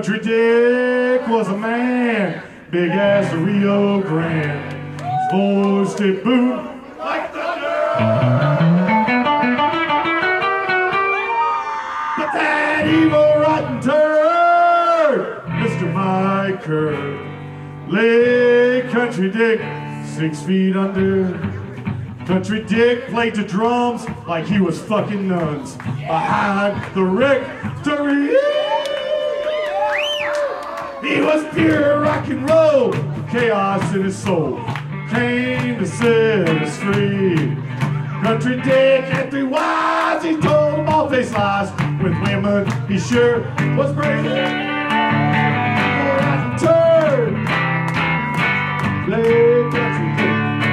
Country Dick was a man, big as the Rio Grande. His voice did boom like thunder. But that evil rotten turd, Mr. Mike Kerr, lay Country Dick 6 feet under. Country Dick played the drums like he was fucking nuns behind the rectory. He was pure rock and roll, chaos in his soul, came to set us free. Country Dick had 3 wives, he told them all face lies. With women, he sure was brave. Turn, play Country Dick.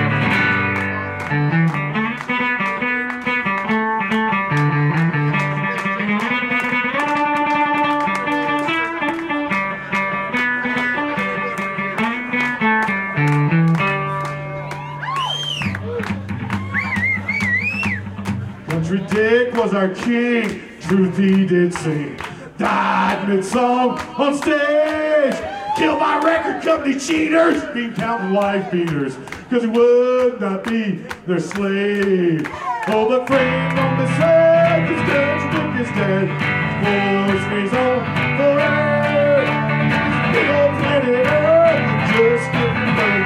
Country Dick was our king, truth he did sing. Died mid-song on stage, killed by record company cheaters, being counting wife beaters, cause he would not be their slave. Oh, but friend on the side, cause Country Dick is dead. Voice stays on forever. Big old planet Earth, just giving birth.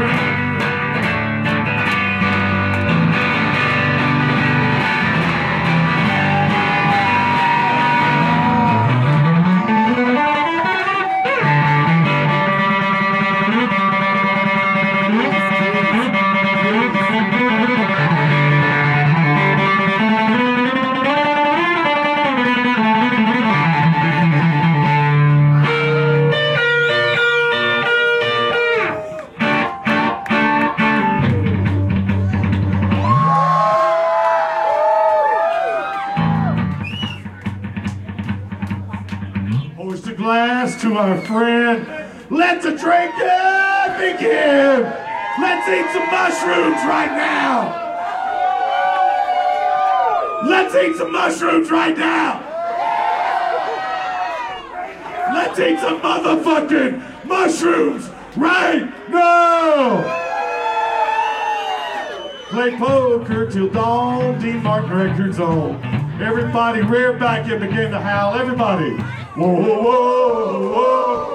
Hoist a glass to our friend. Let the drinking begin. Let's eat some mushrooms right now. Let's eat some mushrooms right now. Let's eat some motherfucking mushrooms right now. Play poker till dawn, Dean Martin records on. Everybody rear back and begin to howl. Everybody. Whoa, whoa, whoa, whoa.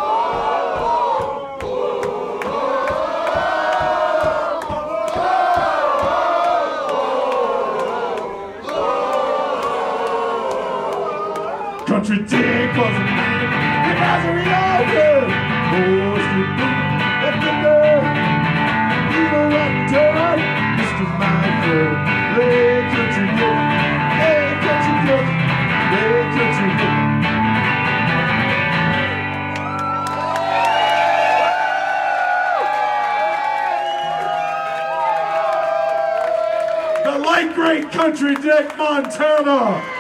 Country Dick was a man, and as a reactor, boys did boom at the door. Evil actor, Mr. Michael, lay Country Dick, lay Country Dick, lay Country Dick. The late great Country Dick Montana.